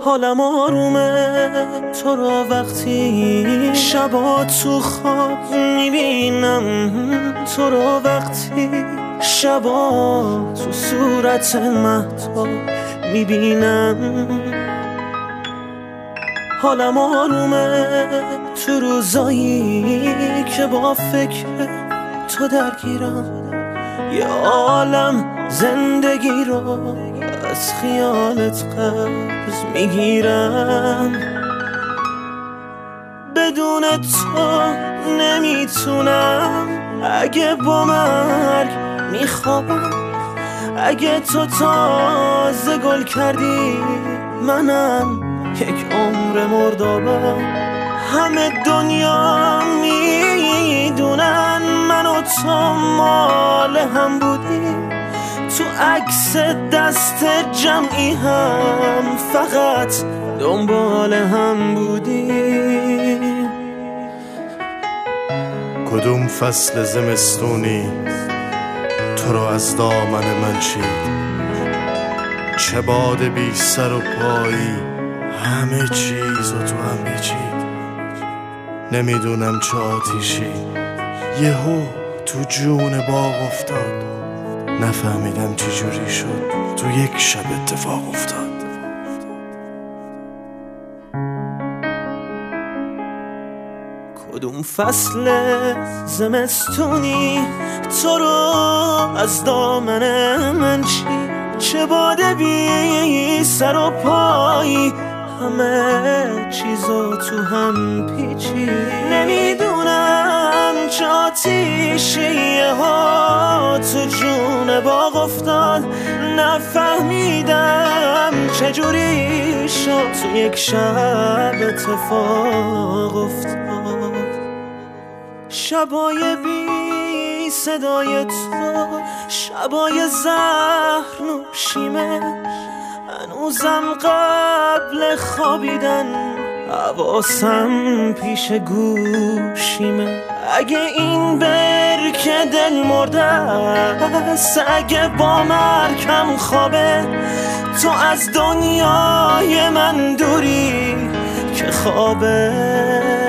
حالم آرومه تو را وقتی شبا تو خواب میبینم، تو را وقتی شبا تو صورت مهتاب میبینم. حالم آرومه تو روزایی که با فکر تو درگیرم، یه عالم زندگی رو از خیالت قرض میگیرم. بدون تو نمیتونم، اگه با مرگ میخوابم، اگه تو تازه گل کردی منم یک عمر مردابم. همه دنیا میدونن من و تو مال هم بودیم، تو عکس دست جمعی هم فقط دنبال هم بودیم. کدوم فصل زمستونی تو رو از دامن من چید، چه باد بی سر و پایی همه چیز رو تو هم پیچید. نمیدونم چه آتیشی یهو تو جون باغ افتاد، نفهمیدم چی جوری شد تو یک شب اتفاق افتاد. کدوم فصل زمستونی تو رو از دامن من چید، چه باد بی سر و پایی همه چیزو تو هم پیچید. نمیدونم چه آتیشی ها تو جون باغ افتاد، نفهمیدم چجوری شد تو یک شب اتفاق افتاد. شبای بی صدای تو، شبای زهر نوشیمه، هنوزم قبل خوابیدن حواسم پیش گوشیمه. اگه این برک دل مرده است، اگه با مرگم خوابه، تو از دنیای من دوری که خوابه.